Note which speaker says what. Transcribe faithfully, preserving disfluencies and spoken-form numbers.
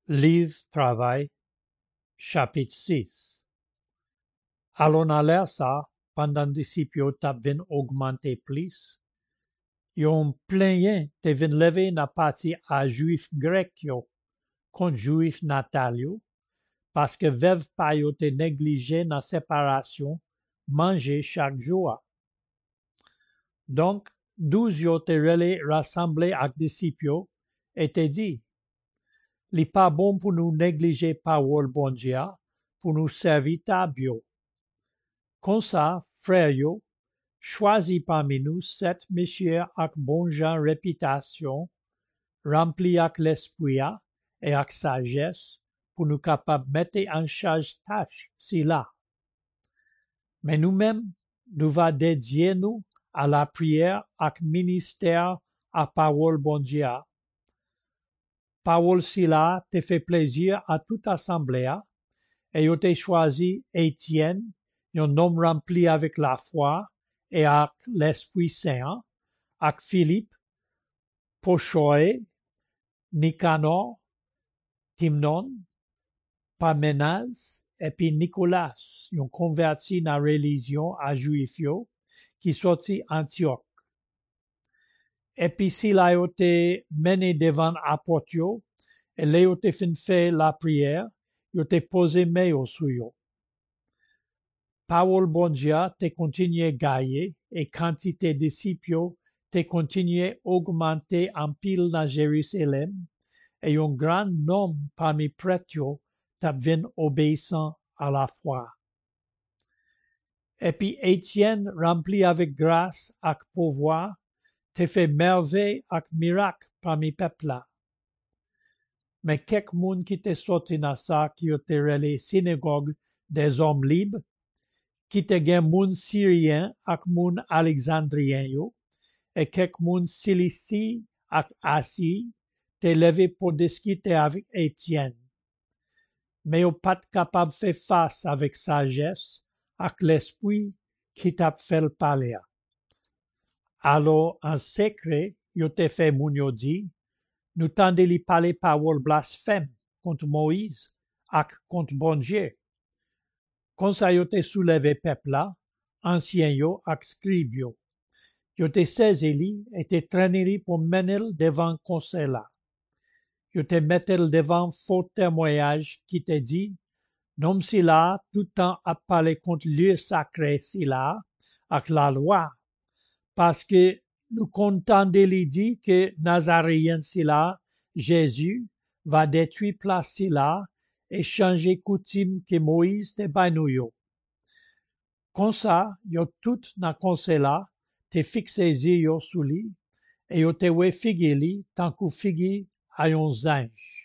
Speaker 1: Livre Travail, chapitre six. Alon alè sa, pandan disipyo tap vin augmente plis, yon plenyen te vin leve na pati a juif grek yo kont juif natal yo, paske vev pa yo te neglije nan separasyon manje chak joua. Donk, douz yo te rele rassemble ak disipyo e te di, li pa bon pou nou neglije parol bondia pou nou servi tab yo. Kon sa, frère yo, chwazi parmi nou set mesye ak bon jan repitasyon, rempli ak l'esprit et ak sagesse, pou nou kapab mette en charge tâche si la. Men nou même, nou va dédier nou à la prière ak ministère à parole bon Dieu. Parole si la te fait plaisir à toute assemblée et yo te choisi Étienne, un homme rempli avec la foi et avec l'Esprit Saint, avec Philippe, Prochoré, Nicanor, Timnon, Parménas, et puis Nicolas, un converti dans la religion à juif yo, qui sorti Antioche. Et puis si la yo te mené devant apôtre yo, et là yo te fin fait la prière, yo te posé main yo sou yo. Parole bon Dieu te continue gagner et quantité de disciples te continue augmenter en pile dans Jérusalem et un grand nombre parmi prêtres t'a vin obéissant à la foi. Et puis Étienne, rempli avec grâce et pouvoir, te fait merveille et miracle parmi peuple là. Mais quelques moun qui te sorti dans ça qui te relé synagogue des hommes libres, qui te gen moun syrien ak moun alexandrien yo, et quelques moun Cilicie ak Asie te levé pour discuter avec Étienne. Mais yo pas capable faire face avec sagesse ak l'esprit qui t'a fait le parler. Alors, en secret, yo te fait moun yo di, nous tande li parler parole blasphème contre Moïse ak contre bon Dieu. Kon sa yo te souleve peuple la, ancien yo ak scribe yo. Yo te sezi li et te traîne li pour mener devant conseil la. Yo te mettel devant faux témoignage qui te dit, nom si la tout temps a parlé contre lieu sacré si la ak la loi, parce que nous contendez li dit que Nazaréen si la, Jésus, va détruire place si la, et changer coutume que Moïse te bay nou yo. Kon sa, yo tout nan conseil la, te fixe zi yo sou li, et yo te we figi li, tankou figi a yon zange.